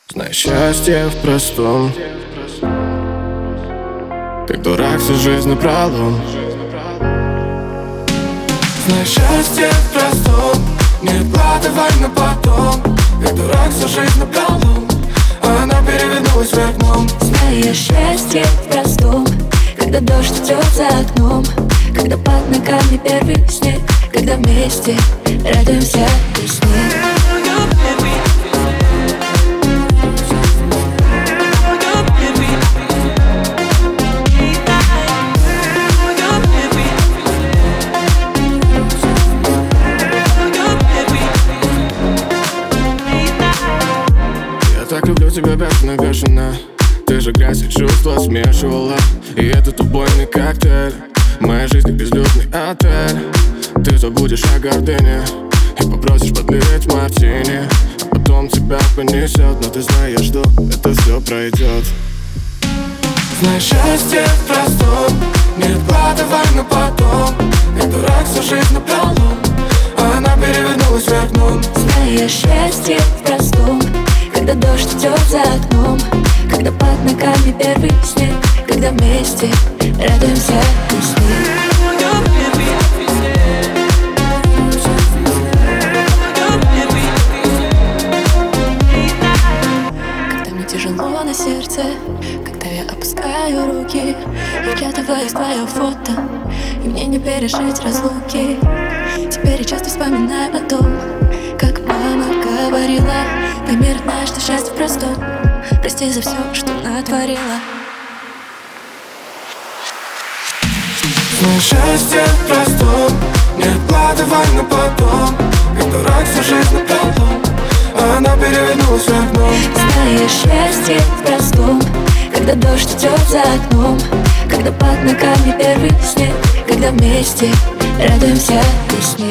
Знай, счастье в простом, как дурак всю жизнь напролом. Знай, счастье в простом, не откладывай на потом, как дурак всю жизнь напролом, а она перевернулась вверх дном. Знаю, счастье в простом, когда дождь идет за окном, когда под ногами первый снег, когда вместе радуемся весне. Я так люблю тебя бешено. Ты же грязь и чувства смешивала, и этот убойный коктейль моя жизнь как безлюдный отель. Ты забудешь о гордыне и попросишь подлить мартини, а потом тебя понесет. Но ты знаешь, что это все пройдет. Знай, счастье в простом, не откладывай на потом, как дурак всю жизнь напролом, а она перевернулась вверх дном. Знаю, счастье в простом, когда дождь идет за окном, когда под ногами первый снег, когда вместе радуемся весне. Когда мне тяжело на сердце, когда я опускаю руки, я вглядываюсь в твое фото, и мне не пережить разлуки. Теперь я часто вспоминаю о том, как мама говорила: пойми, родная, что счастье в простом, прости за все, что натворила. Знай, счастье в простом, не откладывай на потом, как дурак всю жизнь напролом, а она перевернулась вверх дном. Знаю, счастье в простом, когда дождь идет за окном, когда под ногами первый снег, когда вместе радуемся весне.